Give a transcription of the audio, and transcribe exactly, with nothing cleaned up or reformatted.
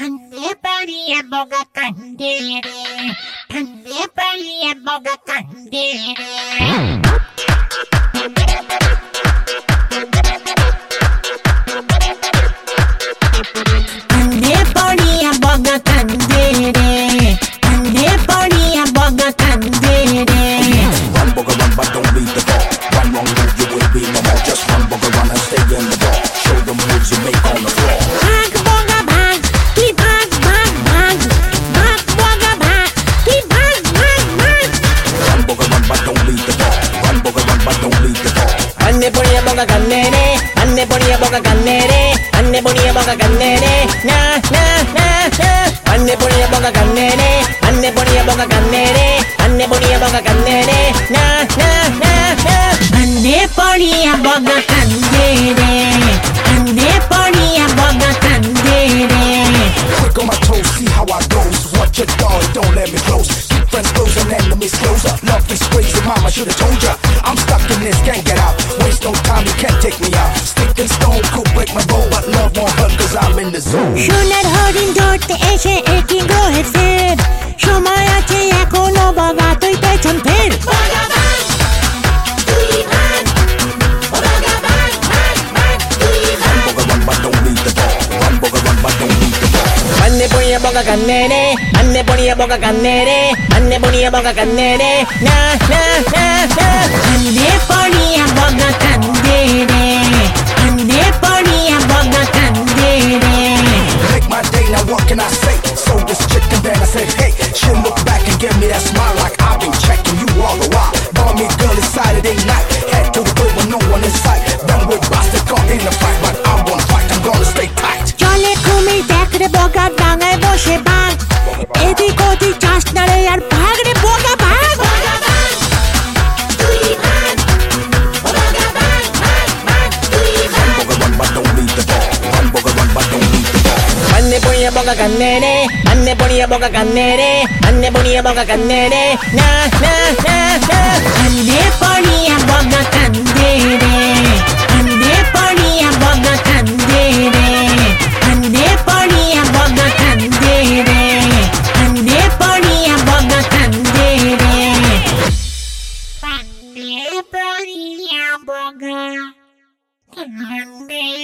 반대발이야 뭐가 간대래 반대발이야 뭐가 간대래 반대발이야 뭐가 간대래 반대발이야 뭐가 간대래 Run, bugger, run, but don't leave the ball. One wrong move, you will be no more. Just run, bugger, run and stay in the ball. Show them moves you make on the floor. 박 뭐가 박, 이 박, 박, 박. 박 뭐가 박, 이 박, 박, 박. Run, bugger, run, but don't leave the ball. Run, bugger, run, but don't leave the ball. 안내보니야 뭐가 간내래 안내보니야 뭐가 간내래 안내보니야 뭐가 간내래 나나나나 안내보니야 뭐가 간내래 안내보니야 뭐가 간내래 안내보니야 뭐가 간내래 나나나나 반대벌이야 뭐가 간대래 반대벌이야 뭐가 간대래 Quick on my toes, see how I goes. Watch your dog, don't let me close. Keep friends close and enemies closer. Love is crazy, mama should've told ya. I'm stuck in this, can't get out. Waste no time, you can't take me out. Stick and stone could break my bow, but love won't hurt cause I'm in the zone. সোনার হরিণ ধরতে এসে একই গ্রহে ফের সময় আছে এখনো বগা তুই পেছন ফের Run, bugger, run, but don't leave the ball. Run, bugger, run, but don't leave the ball. 안내보니야 뭐가 간내래 안내보니야 뭐가 간내래 안내보니야 뭐가 간내래 나나나나 반대벌이야 뭐가 간대래 반대벌이야 뭐가 간대래 Make my day, now what can I say? Sold this chick and then I said, hey. She look back and give me that smile like I've been checking you all the while. Bought me girl, it's Saturday night. Head to the door with no one in sight. Run with bastard, caught in the fight, but I won't fight, I'm gonna stay tight. জলে কুমির দেখরে বগা ডাঙায় বসে বাঘ এদিক ওদিক চাষ নাড়ে আর ভাগ রে বগা ভাগ Run, bugger, run, but don't leave the ball. Run, bugger, run, but don't leave the ball. 안내보니야 뭐가 간내래 안내보니야 뭐가 간내래 안내보니야 뭐가 간내래 나나나나 반대벌이야 뭐가 간대래 반대벌이야 뭐가 간대래 반대벌이야 뭐가 간대래 반대벌이야 뭐가 간대래 반대벌이야 뭐가 간대래